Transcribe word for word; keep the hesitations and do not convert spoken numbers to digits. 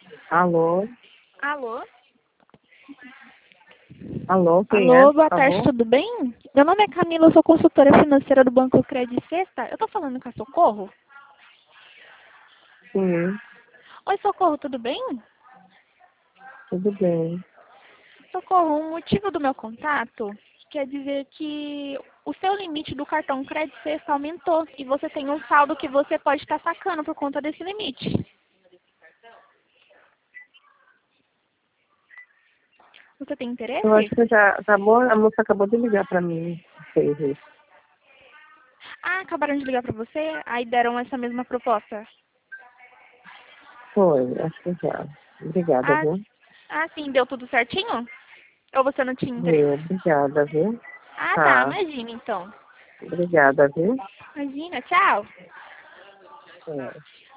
Alô? Alô? Alô, quem é, Alô, por boa tarde, favor? tudo bem? Meu nome é Camila, eu sou consultora financeira do Banco Credit Sexta. Eu tô falando com a Socorro? Sim, Oi, Socorro, tudo bem? tudo bem. Socorro, o motivo do meu contato quer dizer que o seu limite do cartão Credit Sexta aumentou e você tem um saldo que você pode estar sacando por conta desse limite. Você tem Eu acho interesse? que já acabou, a moça acabou de ligar para mim. Fez isso. Ah, acabaram de ligar pra você? Aí deram essa mesma proposta. Foi, acho que já. Obrigada, Ah, viu? ah, sim, deu tudo certinho? Ou você não tinha Viu? interesse? Obrigada, viu? Ah, tá, Tá. imagina então. Obrigada, viu? Imagina, tchau. É.